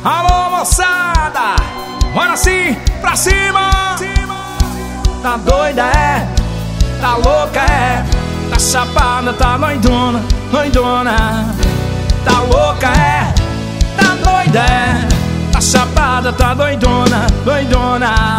Alô, moçada, bora sim, pra cima. Tá doida, é? Tá louca, é? Tá chapada, tá doidona, doidona. Tá louca, é? Tá doida, é? Tá chapada, tá doidona, doidona.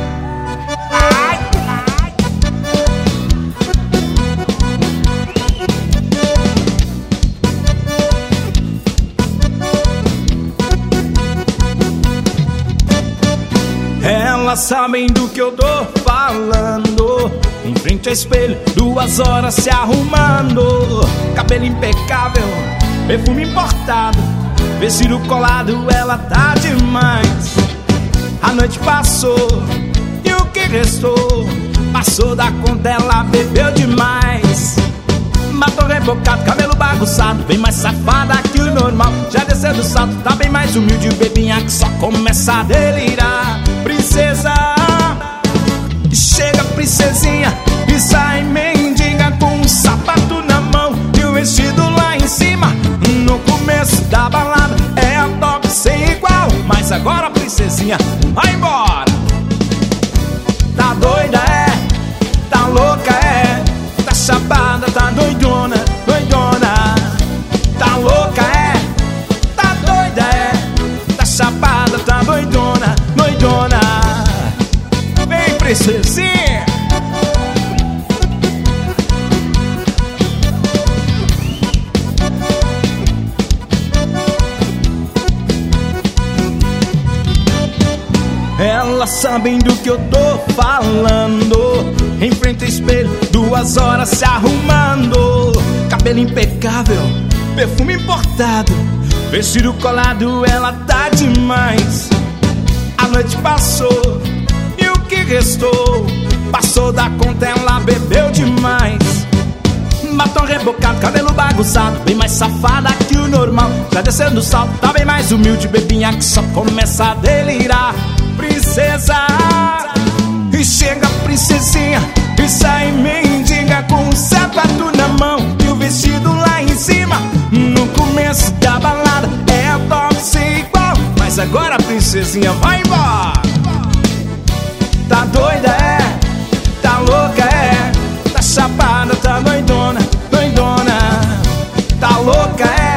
Elas sabem do que eu tô falando. Em frente ao espelho, 2 horas se arrumando. Cabelo impecável, perfume importado, vestido colado, ela tá demais. A noite passou e o que restou? Passou da conta, ela bebeu demais. Batom rebocado, cabelo bagunçado, bem mais safada que o normal. Já desceu do salto, tá bem mais humilde, bebinha que só começa a delirar. Princesa, chega princesinha e sai mendiga com um sapato na mão e o vestido lá em cima. No começo da balada é a top sem igual, mas agora princesinha vai embora. Tá doida, é? Tá louca, é? Tá chapada, tá doidona, doidona. Tá louca, é? Tá doida, é? Tá chapada, tá doidona, doidona. Vem, princesinha. Elas sabem do que eu tô falando. Em frente ao espelho, 2 horas se arrumando. Cabelo impecável, perfume importado, vestido colado, ela tá demais. A noite passou e o que restou? Passou da conta, ela bebeu demais. Batom rebocado, cabelo bagunçado, bem mais safada que o normal. Já desceu do salto, tá bem mais humilde, bebinha que só começa a delirar. Princesa, e chega princesinha e sai mendiga com um sapato na mão e o vestido lá em cima. No começo da balada é a top sem igual, mas agora a princesinha vai embora. Tá doida, é? Tá louca, é? Tá chapada, tá doidona, doidona. Tá louca, é?